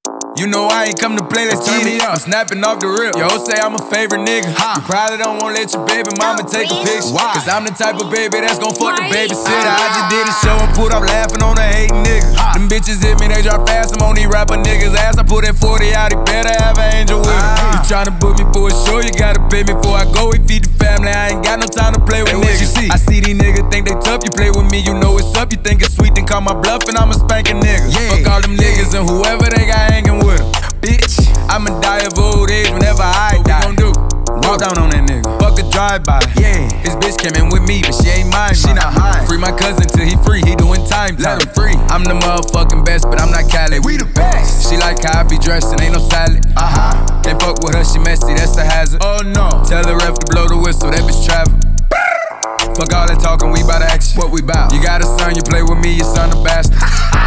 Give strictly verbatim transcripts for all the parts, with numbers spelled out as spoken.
You know I ain't come to play, let's turn me up. I'm snapping off the rip. Yo, say I'm a favorite nigga. Huh. You probably don't wanna let your baby mama take a picture. Why? Cause I'm the type of baby that's gon' fuck the babysitter. I just did a show and put up laughing on a hating nigga. Huh. Them bitches hit me, they drop fast. I'm on these rapper niggas' ass. I put that forty out, he better have an angel with him. Uh. You tryna book me for a show, you gotta pay me before I go. We feed the family, I ain't got no time to play with hey, niggas. You see? I see these niggas think they tough. You play with me, you know it's up. You think it's sweet, then call my bluff and I'm a spanking nigga. Yeah. Fuck all them yeah. niggas and whoever they got hanging with them. Bitch, I'ma die of old age whenever I what die. What we gon' do? Walk down on that nigga. Fuck a drive-by. Yeah. His bitch came in with me, but she ain't mine. She not high. Free my cousin till he free. He doing time. Let him free. I'm the motherfucking best, but I'm not Cali. We the best. She like how I be dressed and ain't no salad. Uh huh. Can't fuck with her, she messy. That's a hazard. Oh no. Tell the ref to blow the whistle. That bitch travel. Fuck all that talking, we bout action. What we bout? You got a son, you play with me, your son a bastard.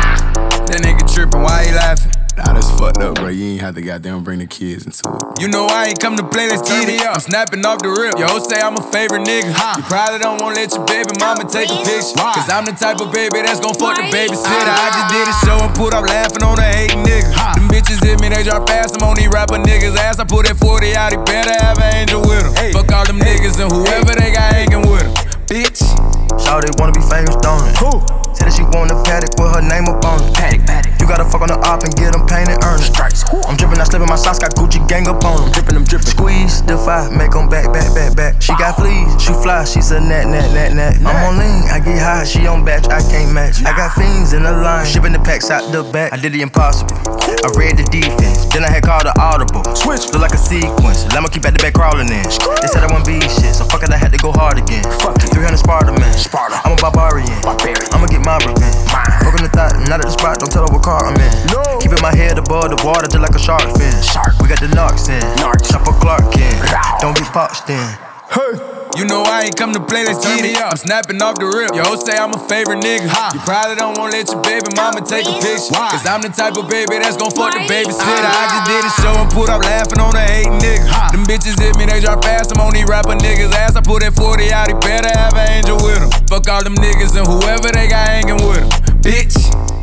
That nigga trippin', why he laughing? Nah, that's fucked up, bro. You ain't have to goddamn bring the kids into it. You know I ain't come to play, let's turn me up. I'm snapping off the rip. Yo, say I'm a favorite nigga. Huh. You probably don't wanna let your baby mama take a picture. Why? Cause I'm the type of baby that's gon' fuck the babysitter. I just did a show and put up laughing on a hating nigga. Huh. Them bitches hit me, they drop fast. I'm on these rapper niggas' ass. I put that forty out, he better have an angel with him. Hey. Fuck all them hey. niggas and whoever hey. they got hanging with him. Bitch. Shawty wanna be famous, don't it? Who? Said that she want a paddock with her name up on it. Paddock, paddock. You gotta fuck on the op and get them painted, earn it. Stripes. I'm drippin', I slippin' my socks, got Gucci gang up on them. Drippin', I'm drippin'. Squeeze, defy, make them back, back, back, back. She got fleas, she fly, she's a nat, nat, nat, nat. I'm on lean, I get high, she on batch, I can't match. I got fiends in the line, shipping the packs out the back. I did the impossible, I read the defense. Then I had called the audible. Switch, look like a sequence. I'ma keep at the back crawling in. They said I wouldn't be shit, so fuck it, I had to go hard again. Fuck it, three hundred Sparta, man. Sparta. I'm a barbarian. Barbarian. I'ma get my revenge. Fuck on the thought, not at the spot, don't tell her what car I'm in. No. Keeping my head above the water just like a shark fin. Shark. We got the narcs in. Narcs. Chopper Clark in. Don't get popped in. Hey. You know I ain't come to play, let's turn me up. I'm snapping off the rip. Yo, say I'm a favorite nigga. Huh. You probably don't wanna let your baby mama take a picture. Why? Cause I'm the type of baby that's gon' fuck the babysitter. I just did a show and put up laughing on a hating nigga. Huh. Them bitches hit me, they drop fast. I'm on these rapper niggas' ass. I put that forty out, he better have an angel with him. Fuck all them niggas and whoever they got hanging with him. Bitch.